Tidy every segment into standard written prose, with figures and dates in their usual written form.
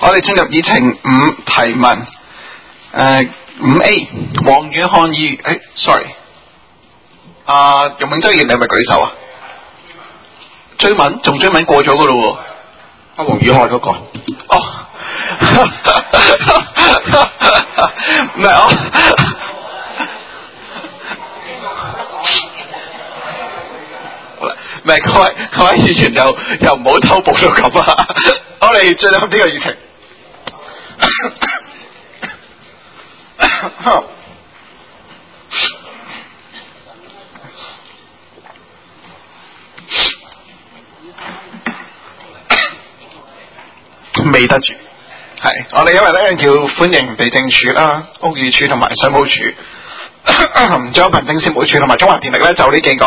我哋進入議程5提問。5A 黃宇漢議員，sorry，容永洲議員你係咪舉手啊？追問仲追問過咗噶咯喎。阿黃宇漢嗰個。哦。唔係我。唔係各位議員又唔好偷步到咁啊！我哋進入呢個議程。未得住，係我哋因為咧要歡迎地政署啦、屋宇署同埋水務署，仲有民政事務處同埋中華電力咧，就呢幾個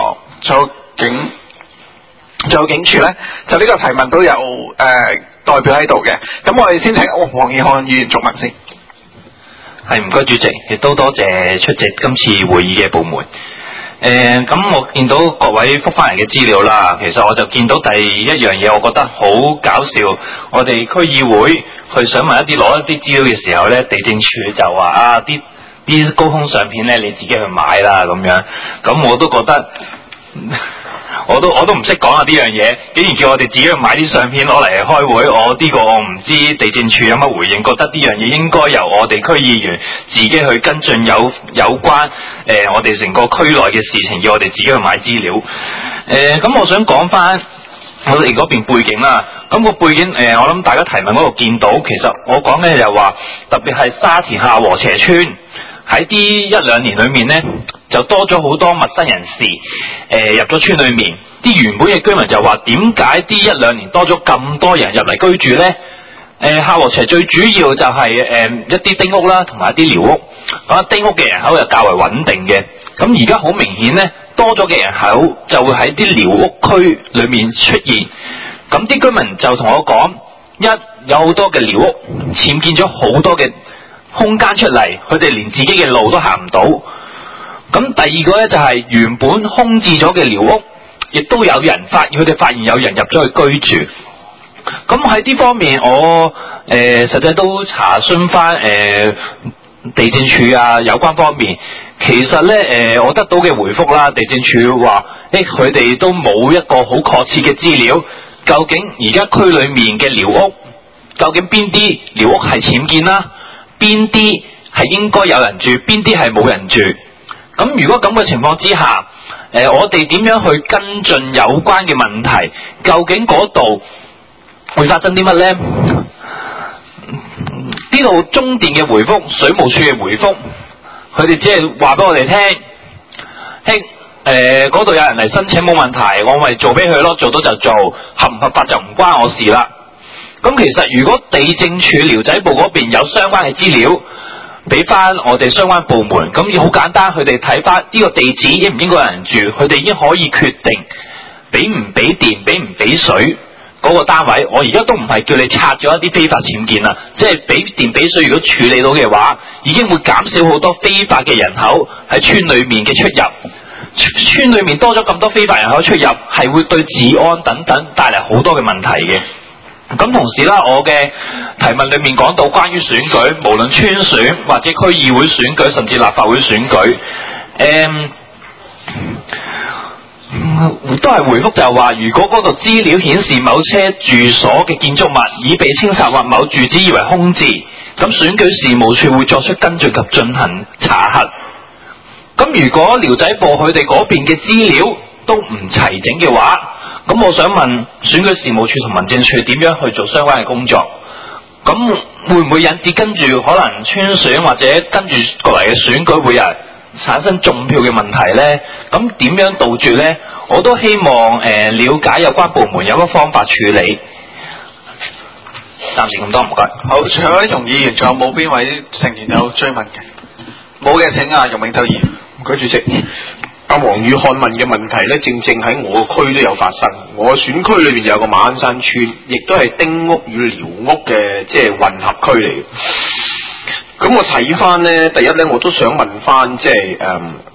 仲有警署咧，就呢個提問都有代表喺度嘅。咁我哋先請黃宇漢議員作問先。 係，唔該主席，亦都多謝出席今次會議嘅部門。咁我見到各位覆返嚟嘅資料啦，其實我就見到第一樣嘢，我覺得好搞笑。我哋區議會去想問攞一啲資料嘅時候咧，地政署就話啲高空相片咧，你自己去買啦咁樣。咁我都覺得。我都唔識講啊！呢樣嘢竟然叫我哋自己去買啲相片攞嚟開會，呢個我唔知地政署有乜回應，覺得呢樣嘢應該由我哋區議員自己去跟進有關我哋成個區內嘅事情，要我哋自己去買資料。咁我想講翻我哋嗰邊背景啦。咁個背景我諗大家提問嗰度見到，其實我講嘅就話特別係沙田下禾輋村喺啲1-2年裏面呢，就多咗好多陌生人士入咗村裏面，啲原本嘅居民就話點解啲1-2年多咗咁多人入嚟居住呢？下禾輋最主要就係一啲丁屋啦，同埋一啲寮屋。丁屋嘅人口就較為穩定嘅，咁而家好明顯呢，多咗嘅人口就會喺啲寮屋區裏面出現。咁啲居民就同我講，有好多嘅寮屋僭建咗好多嘅空間出嚟，佢哋連自己嘅路都行唔到。咁第二個咧就係原本空置咗嘅寮屋，亦都有人佢哋發現有人入咗去居住。咁喺呢方面，我實際都查詢翻地政署有關方面，其實咧我得到嘅回覆啦，地政署話佢哋都冇一個好確切嘅資料，究竟而家區裏面嘅寮屋，究竟邊啲寮屋係僭建啦，邊啲係應該有人住，邊啲係冇人住。咁如果咁嘅情況之下，我哋點樣去跟進有關嘅問題？究竟嗰度會發生啲乜呢？呢度中電嘅回覆、水務署嘅回覆，佢哋只係話俾我哋聽，嗰度有人嚟申請冇問題，我咪做俾佢咯，做到就做，合唔合法就唔關我事啦。咁其實如果地政署寮仔部嗰邊有相關嘅資料，俾翻我哋相關部門，咁好簡單，佢哋睇翻呢個地址應唔應該有人住，佢哋已經可以決定俾唔俾電、俾唔俾水嗰個單位。我而家都唔係叫你拆咗一啲非法僭建啦，即係俾電俾水，如果處理到嘅話，已經會減少好多非法嘅人口喺村裏面嘅出入。村裏面多咗咁多非法人口出入，係會對治安等等帶嚟好多嘅問題嘅。咁同時啦，我嘅提問裏面講到關於選舉，無論村選或者區議會選舉，甚至立法會選舉，都係回覆就係話，如果嗰度資料顯示某車住所嘅建築物已被清拆或某住址以為空置，咁選舉事務處會作出跟進及進行查核。咁如果寮仔部佢哋嗰邊嘅資料都唔齊整嘅話，咁我想問選舉事務處同民政處點樣去做相關嘅工作？咁會唔會引致跟住可能村選或者跟住過嚟嘅選舉會有人產生中票嘅問題呢？咁點樣杜絕呢？我都希望了解有關部門有乜方法處理。暫時咁多，唔該。 好，除咗容議員，仲有冇邊位成員有追問嘅？冇嘅，請容永洲議員。 唔該，主席。阿黃宇漢問嘅問題咧，正正喺我個區都有發生。我選區裏邊有個馬鞍山村，亦都係丁屋與寮屋嘅即係混合區嚟嘅。咁我睇翻咧，第一咧，我都想問翻即係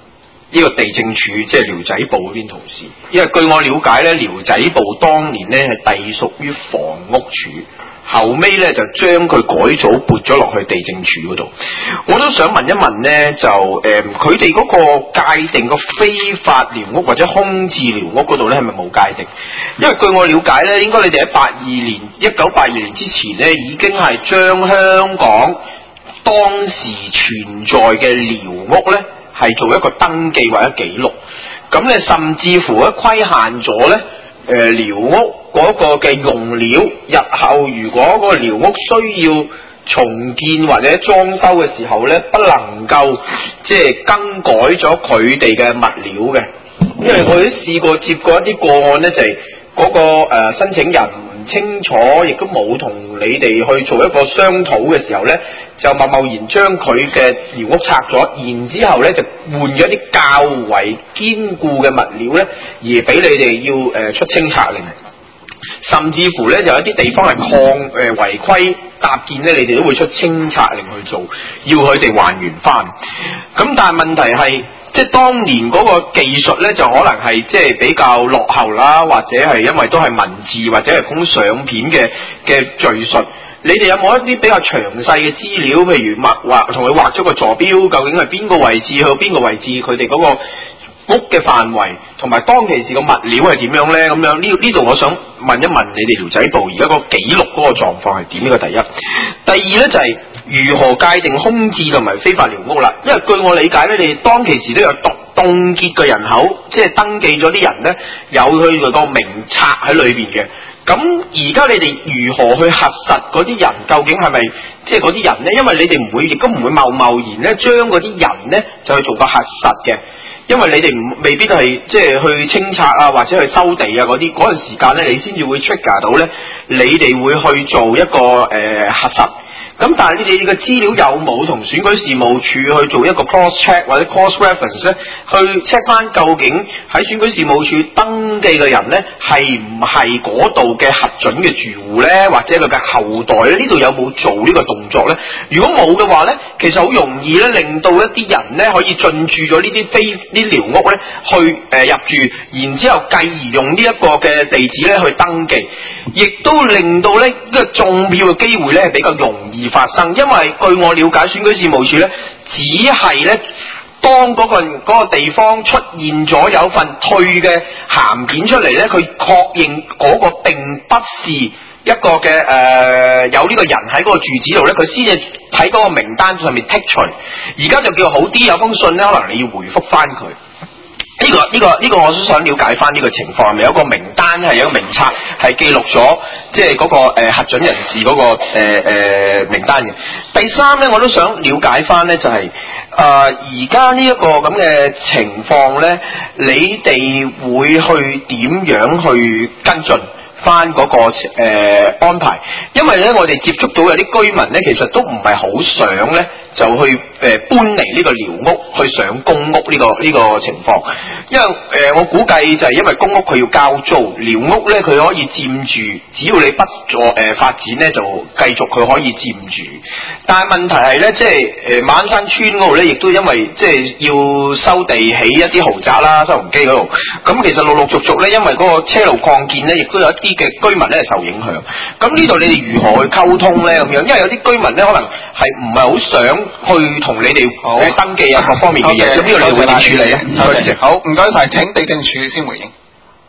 呢個地政處即係寮仔部嗰邊同事，因為據我了解咧，寮仔部當年咧係隸屬於房屋署，後尾咧就將佢改組撥咗落去地政處嗰度。我都想問一問咧，就佢哋嗰個界定個非法寮屋或者空置寮屋嗰度咧係咪冇界定？因為據我了解咧，應該你哋喺1982年之前咧已經係將香港當時存在嘅寮屋咧係做一個登記或者記錄，咁咧甚至乎咧規限咗咧寮屋嗰個嘅用料，日後如果嗰個寮屋需要重建或者裝修嘅時候咧，不能夠即係更改咗佢哋嘅物料嘅，因為我都試過接過一啲個案咧，就係嗰個申請人唔清楚，亦都冇同你哋去做一個商討嘅時候咧，就貿然將佢嘅寮屋拆咗，然之後咧就換咗啲較為堅固嘅物料咧，而俾你哋要出清拆令，甚至乎咧有一啲地方係違規搭建咧，你哋都會出清拆令去做，要佢哋還原翻。咁但係問題係，即係當年嗰個技術咧，就可能係即係比較落後啦，或者係因為都係文字或者係供相片嘅敘述。你哋有冇一啲比較詳細嘅資料？譬如畫同佢畫咗個坐標，究竟係邊個位置去到邊個位置？佢哋嗰個屋嘅範圍同埋當其時個物料係點樣咧？咁樣呢度我想問一問你哋寮仔部而家個記錄嗰個狀況係點？呢個第一。第二咧就係如何界定空置同埋非法寮屋啦？因為據我理解咧，你哋當其時都有凍結嘅人口，即係登記咗啲人咧，有佢個名冊喺裏邊嘅。咁而家你哋如何去核實嗰啲人究竟係咪即係嗰啲人咧？因為你哋唔會，亦都唔會貿然咧將嗰啲人咧就去做個核實嘅，因為你哋未必係即係去清拆啊，或者去收地啊嗰陣時間咧，你先至會 trigger 到咧，你哋會去做一個核實。咁但係你哋嘅資料有冇同選舉事務處去做一個 cross check 或者 cross reference 咧？去 check 翻究竟喺選舉事務處登記嘅人咧係唔係嗰度嘅核准嘅住戶咧，或者佢嘅後代咧？呢度有冇做呢個動作咧？如果冇嘅話咧，其實好容易咧令到一啲人咧可以進駐咗呢啲寮屋咧去入住，然之後繼而用呢一個嘅地址咧去登記，亦都令到咧呢個中票嘅機會咧係比較容易發生。因為據我了解，選舉事務處咧只係咧當嗰個地方出現咗有份退嘅函件出嚟咧，佢確認嗰個並不是一個嘅有呢個人喺嗰個住址度咧，佢先至喺嗰個名單上面剔除。而家就叫好啲，有封信咧，可能你要回覆翻佢。呢個我都想了解翻呢個情況，係咪有個名單係有個名冊係記錄咗即係嗰個核准人士嗰個名單嘅。第三咧，我都想了解翻咧，就係而家呢一個咁嘅情況咧，你哋會去點樣去跟進翻嗰個安排？因為咧，我哋接觸到有啲居民咧，其實都唔係好想咧，就去搬離呢個寮屋去上公屋呢個情況。因為我估計就係因為公屋佢要交租，寮屋咧佢可以佔住，只要你不發展咧，就繼續佢可以佔住。但係問題係咧，即係馬鞍山村嗰度咧，亦都因為即係要收地起一啲豪宅啦，收容機嗰度。咁其實陸陸續續咧，因為嗰個車路擴建咧，亦都有一啲嘅居民咧係受影響。咁呢度你哋如何去溝通咧？咁樣，因為有啲居民咧可能係唔係好想去同你哋登記啊各方面嘅嘢，咁呢度你會點處理咧？ 好，唔該晒，請地政處先回應。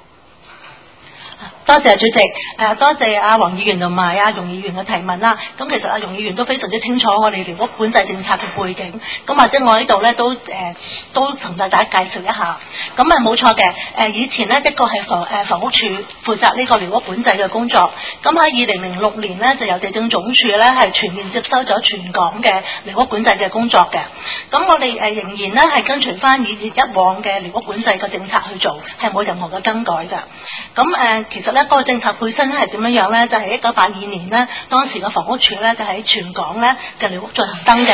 多謝主席，多謝阿黃議員同埋阿容議員嘅提問啦。咁其實阿容議員都非常之清楚我哋寮屋管制政策嘅背景。咁或者我喺度咧都同大家介紹一下。咁冇錯嘅，以前呢，一個係房屋署負責呢個寮屋管制嘅工作。咁喺2006年呢，就由地政總署咧係全面接收咗全港嘅寮屋管制嘅工作嘅。咁我哋仍然呢係跟隨翻以往嘅寮屋管制嘅政策去做，係冇任何嘅更改嘅。咁其實咧嗰個政策本身係點樣呢？就係1982年呢，當時嘅房屋署咧就喺全港咧嘅寮屋進行登記。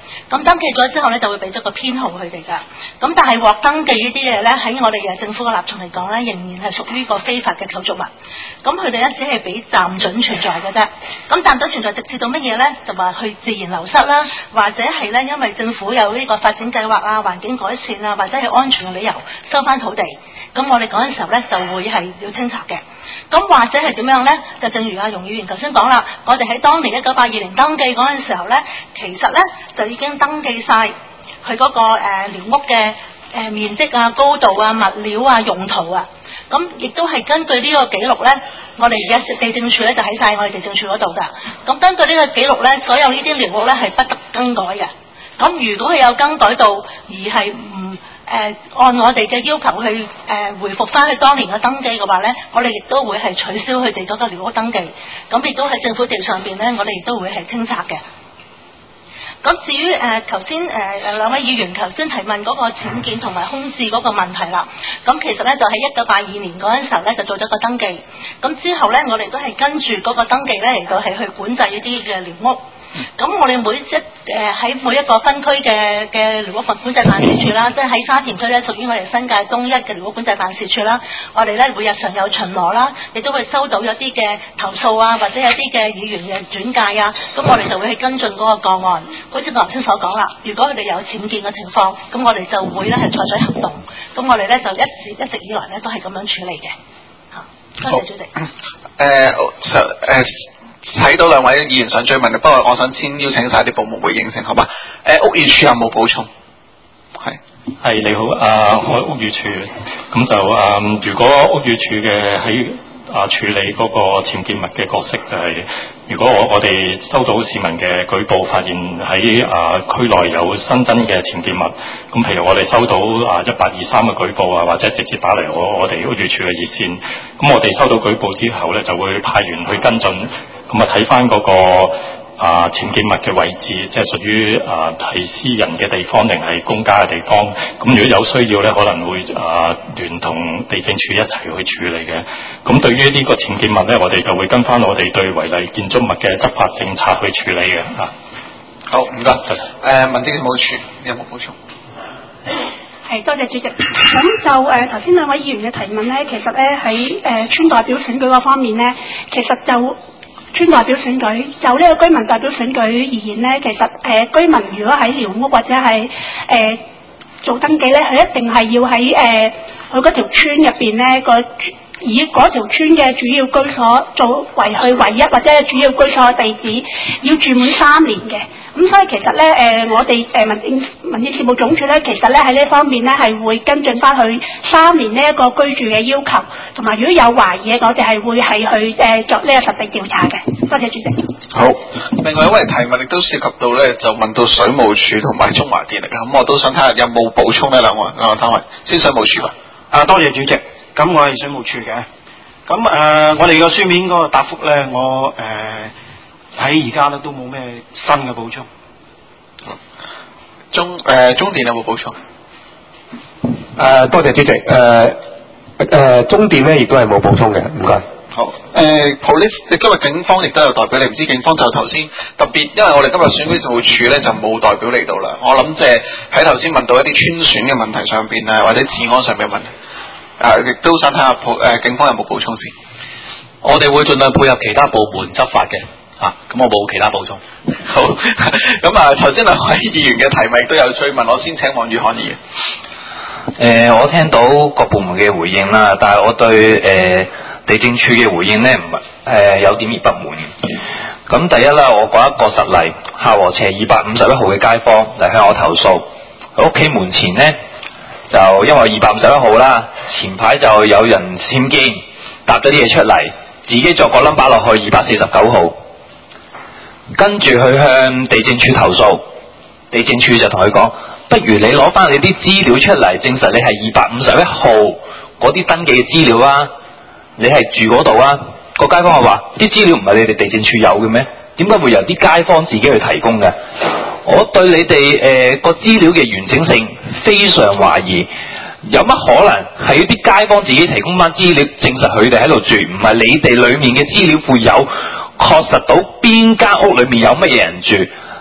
咁登記咗之後咧，就會俾咗個編號佢哋㗎。咁但係獲登記呢啲嘢咧，喺我哋嘅政府嘅立場嚟講咧，仍然係屬於個非法嘅構築物。咁佢哋咧只係俾暫準存在嘅啫。咁暫準存在直至到乜嘢咧？就話去自然流失啦，或者係咧因為政府有呢個發展計劃啊、環境改善啊，或者係安全嘅理由收翻土地。咁我哋嗰陣時候咧就會係要清拆嘅。咁或者係點樣咧？就正如阿容議員頭先講啦，我哋喺當年1982年登記嗰陣時候咧，其實咧就已經登記晒佢嗰個寮屋嘅面積啊、高度啊、物料啊、用途啊。咁亦都係根據呢個記錄咧，我哋而家地政處咧就喺晒我哋地政處嗰度㗎。咁根據呢個記錄咧，所有呢啲寮屋咧係不得更改嘅。咁如果佢有更改到而係唔按我哋嘅要求去回復翻去當年嘅登記嘅話咧，我哋亦都會係取消佢哋嗰個寮屋登記。咁亦都喺政府地上邊咧，我哋亦都會係清拆嘅。咁至於頭先兩位議員頭先提問嗰個僭建同埋空置嗰個問題啦，咁其實咧就喺1982年嗰陣時候咧就做咗個登記，咁之後咧我哋都係跟住嗰個登記咧嚟到係去管制呢啲嘅寮屋。咁我哋喺每一個分區嘅寮屋管制辦事處啦，即係喺沙田區咧屬於我哋新界東一嘅寮屋管制辦事處啦，我哋咧會日常有巡邏啦，亦都會收到一啲嘅投訴啊，或者有啲嘅議員嘅轉介啊，咁我哋就會去跟進嗰個個案。好似我頭先所講啦，如果佢哋有僭建嘅情況，咁我哋就會咧係採取行動。咁我哋咧就一直以來咧都係咁樣處理嘅。嚇，多謝主席。 睇到兩位議員想追問，不過我想先邀請晒啲部門回應先，好嘛？屋宇署有冇補充？ 係你好，我係屋宇署，咁就如果屋宇署嘅喺處理嗰個僭建物嘅角色就係、如果我哋收到市民嘅舉報，發現喺區內有新增嘅僭建物，咁譬如我哋收到1823嘅舉報啊，或者直接打嚟我哋屋宇署嘅熱線，咁我哋收到舉報之後咧，就會派員去跟進。咁睇翻嗰個僭建物嘅位置，即係屬於係私人嘅地方定係公家嘅地方。咁如果有需要咧，可能會聯同地政處一齊去處理嘅。咁對於呢個僭建物咧，我哋就會跟翻我哋對違例建築物嘅執法政策去處理嘅。 好，唔該。民政事務處有冇補充？ 係，多謝主席。咁就頭先兩位議員嘅提問咧，其實咧喺村代表選舉嗰方面咧，其實就村代表選舉就呢個居民代表選舉而言咧，其實居民如果喺寮屋或者係做登記咧，佢一定係要喺佢嗰條村入邊咧以嗰條村嘅主要居所作為佢唯一或者係主要居所嘅地址，要住滿3年嘅。咁所以其實咧我哋民政事務總署咧，其實咧喺呢方面咧係會跟進翻佢3年呢一個居住嘅要求，同埋如果有懷疑嘅，我哋係會係去作呢個實地調查嘅。多謝主席。 好，另外一位提問亦都涉及到咧，就問到水務署同埋中華電力嘅，咁我都想睇下有冇補充呢兩位單位。先水務署吧。 多謝主席。咁我係水務署嘅。咁我哋個書面嗰個答覆咧，我喺而家咧都冇咩新嘅補充。 中電有冇補充？ 多謝主席。中電咧亦都係冇補充嘅，唔該。 好。police 今日警方亦都有代表嚟，唔知警方就頭先特別，因為我哋今日選舉事務處咧就冇代表嚟到啦。我諗即係喺頭先問到一啲村選嘅問題上邊啊，或者治安上面嘅問題。亦都想睇下警方有冇補充先。 我哋會盡量配合其他部門執法嘅，咁我冇其他補充。 好，咁頭先兩位議員嘅提問都有追問，我先請黃宇漢議員。 我聽到各部門嘅回應啦，但係我對地政處嘅回應咧有點而不滿。咁第一啦，我講一個實例，夏禾輋251號嘅街坊嚟向我投訴，佢屋企門前咧。就因為251號啦，前排就有人僭建，搭咗啲嘢出嚟，自己作個 number 落去249號，跟住佢向地政處投訴，地政處就同佢講，不如你攞翻你啲資料出嚟，證實你係251號嗰啲登記嘅資料啊，你係住嗰度啊。個街坊話啲資料唔係你哋地政處有嘅咩？點解會由啲街坊自己去提供嘅？我對你哋個資料嘅完整性非常懷疑，有乜可能係啲街坊自己提供翻資料，證實佢哋喺度住，唔係你哋裡面嘅資料庫有確實到邊間屋裏面有乜嘢人住？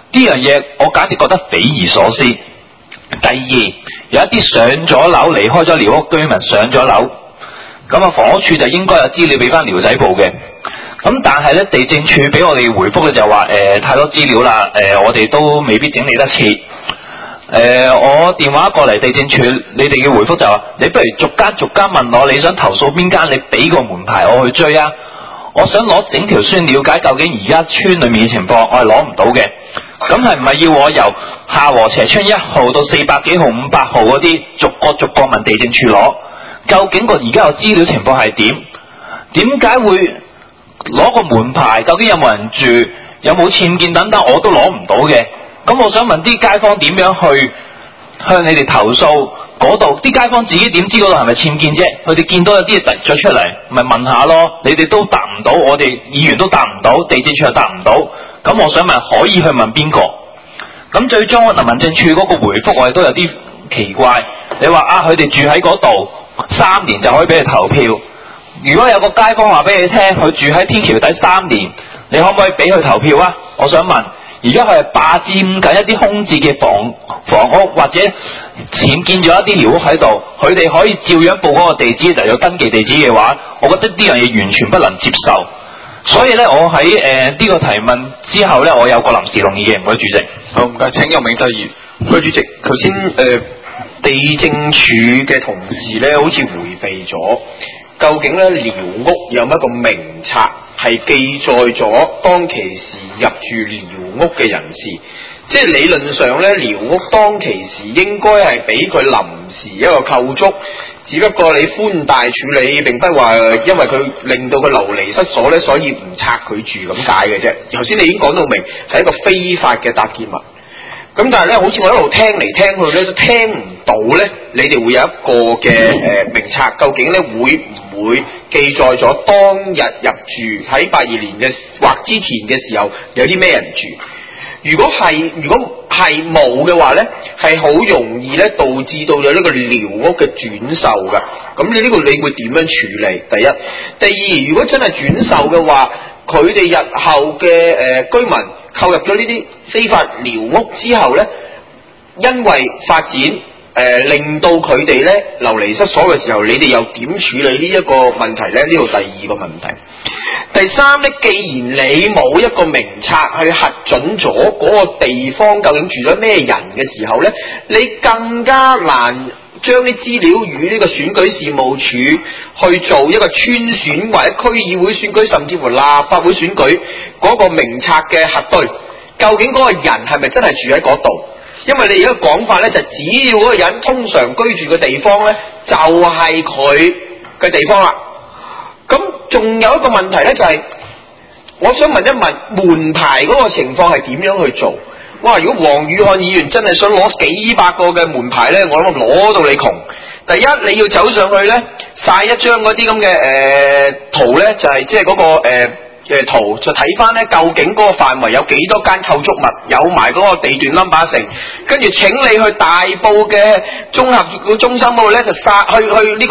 呢樣嘢我簡直覺得匪夷所思。第二，有一啲上咗樓離開咗寮屋居民上咗樓，咁啊房屋處就應該有資料俾翻寮仔部嘅。咁但係咧地政處俾我哋回覆嘅就話太多資料啦，我哋都未必整理得切。我電話過嚟地政處，你哋嘅回覆就話你不如逐間問我，你想投訴邊間，你俾個門牌我去追啊。我想攞整條村了解究竟而家村裏面嘅情況，我係攞唔到嘅。咁係唔係要我由下禾輋村1號到400幾號、500號嗰啲逐個問地政處攞？究竟個而家個資料情況係點？點解會攞個門牌？究竟有冇人住？有冇僭建等等？我都攞唔到嘅。咁我想問啲街坊點樣去向你哋投訴嗰度？啲街坊自己點知嗰度係咪僭建啫？佢哋見到有啲嘢突咗出嚟，咪問下咯。你哋都答唔到，我哋議員都答唔到，地政處又答唔到。咁我想問，可以去問邊個？咁最終民政處嗰個回覆我哋都有啲奇怪。你話佢哋住喺嗰度3年就可以俾佢投票。如果有個街坊話俾你聽，佢住喺天橋底3年，你可唔可以俾佢投票啊？我想問，而家佢係霸佔緊一啲空置嘅房屋，或者僭建咗一啲寮屋喺度，佢哋可以照樣報嗰個地址，就有登記地址嘅話，我覺得呢樣嘢完全不能接受。所以咧，我喺呢個提問之後咧，我有個臨時動議嘅，唔該主席。 好，唔該，請任永洲議員。 唔該主席，頭先地政處嘅同事咧，好似迴避咗，究竟咧寮屋有乜一個名冊係記載咗當其時入住寮屋嘅人士？即係理論上咧，寮屋當其時應該係俾佢臨時一個構築，只不過你寬大處理，並不係話因為佢令到佢流離失所咧，所以唔拆佢住咁解嘅啫。頭先你已經講到明係一個非法嘅搭建物，咁但係咧，好似我一路聽嚟聽去咧，都聽唔到咧，你哋會有一個嘅名冊，究竟咧會唔會記載咗當日入住喺82年嘅或之前嘅時候有啲咩人住？如果係冇嘅話咧，係好容易咧導致到有呢個寮屋嘅轉售㗎。咁你呢個你會點樣處理？第一，第二，如果真係轉售嘅話，佢哋日後嘅居民購入咗呢啲非法寮屋之後咧，因為發展令到佢哋咧流離失所嘅時候，你哋又點處理呢一個問題咧？呢度第二個問題。第三咧，既然你冇一個名冊去核准咗嗰個地方究竟住咗咩人嘅時候咧，你更加難將啲資料與呢個選舉事務處去做一個村選或者區議會選舉，甚至乎立法會選舉嗰個名冊嘅核對，究竟嗰個人係咪真係住喺嗰度？因為你而家講法咧，就只要嗰個人通常居住嘅地方咧，就係佢嘅地方啦。咁仲有一個問題咧，就係我想問一問門牌嗰個情況係點樣去做？哇！如果黃宇漢議員真係想攞幾百個嘅門牌咧，我諗攞到你窮。第一，你要走上去咧，晒一張嗰啲咁嘅圖咧，就係即係嗰個圖，就睇翻咧究竟嗰個範圍有幾多間構築物，有埋嗰個地段 number 成，跟住請你去大埔嘅綜合中心嗰度咧，就去呢個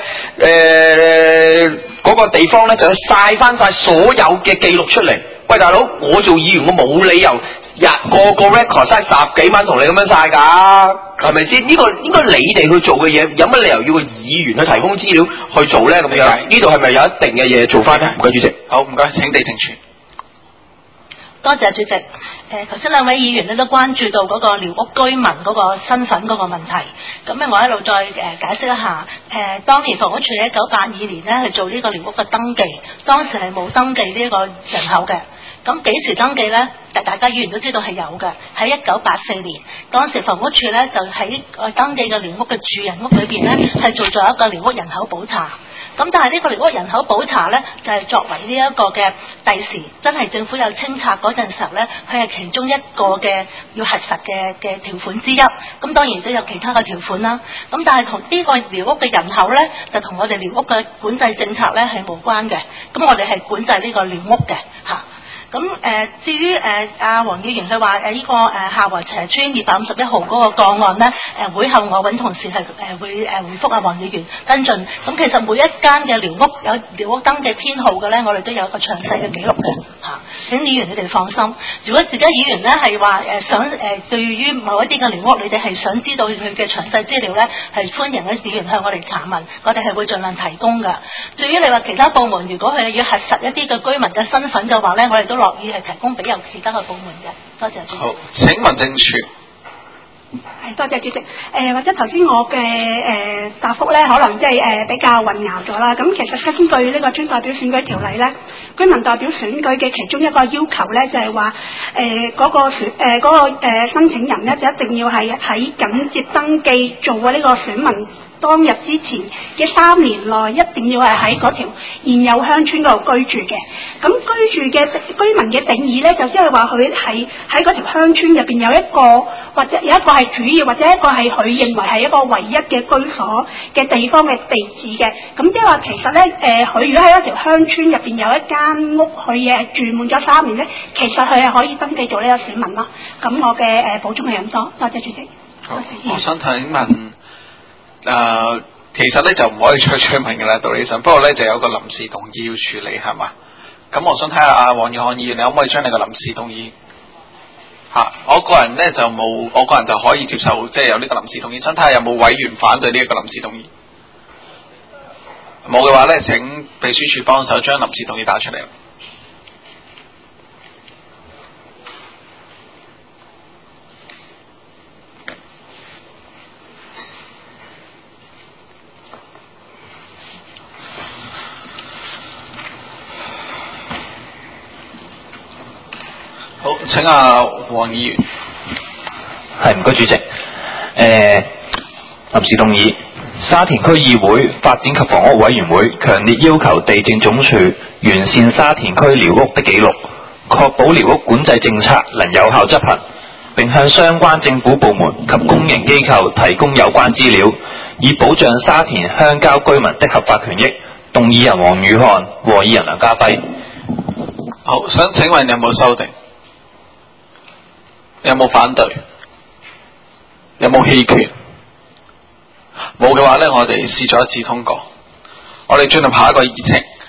嘅嗰個地方咧，就去晒翻晒所有嘅記錄出嚟。喂，大佬，我做議員，我冇理由個 record 嘥10幾蚊同你咁樣晒㗎，係咪先？呢個應該你哋去做嘅嘢，有乜理由要個議員去提供資料去做咧？咁樣呢度係咪有一定嘅嘢做翻咧？唔該，主席。 好，唔該，請地政處。 多謝主席。頭先兩位議員咧都關注到嗰個寮屋居民嗰個身份嗰個問題，咁咧我一路再解釋一下。當年房屋處喺1982年咧去做呢個寮屋嘅登記，當時係冇登記呢一個人口嘅。咁幾時登記呢？大家議員都知道係有嘅，喺1984年，當時房屋處咧就喺登記嘅寮屋嘅住人屋裏邊咧係做咗一個寮屋人口普查。咁但係呢個寮屋人口普查咧，就係作為呢一個嘅第時真係政府有清拆嗰陣時候咧，佢係其中一個嘅要核實嘅條款之一。咁當然都有其他嘅條款啦。咁但係同呢個寮屋嘅人口咧，就同我哋寮屋嘅管制政策咧係無關嘅。咁我哋係管制呢個寮屋嘅嚇。咁至於黃議員佢話呢個下禾輋村251號嗰個個案咧，會後我揾同事係會回覆黃議員跟進。咁其實每一間嘅寮屋有寮屋登記編號嘅咧，我哋都有一個詳細嘅記錄嘅嚇。 下。請議員你哋放心，如果自己議員咧係話想對於某一啲嘅寮屋，你哋係想知道佢嘅詳細資料咧，係歡迎啲議員向我哋查問，我哋係會盡量提供㗎。至於你話其他部門，如果佢哋要核實一啲嘅居民嘅身份嘅話咧，我哋都樂意係提供俾有其他嘅部門嘅。多謝主席。 好，請民政處。 係多謝主席。或者頭先我嘅答覆咧，可能即係比較混淆咗啦。咁其實根據呢個專代表選舉條例咧，居民代表選舉嘅其中一個要求咧，就係話嗰個申請人咧，就一定要係喺緊接登記做過呢個選民當日之前嘅3年內，一定要係喺嗰條現有鄉村嗰度居住嘅。咁居住嘅居民嘅定義咧，就即係話佢係喺嗰條鄉村入邊有一個，或者有一個係主要，或者一個係佢認為係一個唯一嘅居所嘅地方嘅地址嘅。咁即係話其實咧，佢如果喺一條鄉村入邊有一間屋，佢住滿咗3年咧，其實佢係可以登記做呢個選民咯。咁我嘅補充係咁多，多謝主席。 好，我想請問。其實咧就唔可以再追問嘅啦，道理上。不過咧就有個臨時動議要處理，係嘛？咁我想睇下阿黃宇漢議員，你可唔可以將你個臨時動議我個人咧就冇，我個人就可以接受，即係有呢個臨時動議。想睇下有冇委員反對呢一個臨時動議？冇嘅話咧，請秘書處幫手將臨時動議打出嚟。好，請阿黃議員。 係，唔該主席。臨時動議，沙田區議會發展及房屋委員會強烈要求地政總署完善沙田區寮屋的記錄，確保寮屋管制政策能有效執行，並向相關政府部門及公營機構提供有關資料，以保障沙田鄉郊居民的合法權益。動議人黃宇漢，和議人梁家輝。 好，想請問有冇修訂？有冇反對？有冇棄權？冇嘅話呢，我哋視作一致通過。我哋進入下一個議程。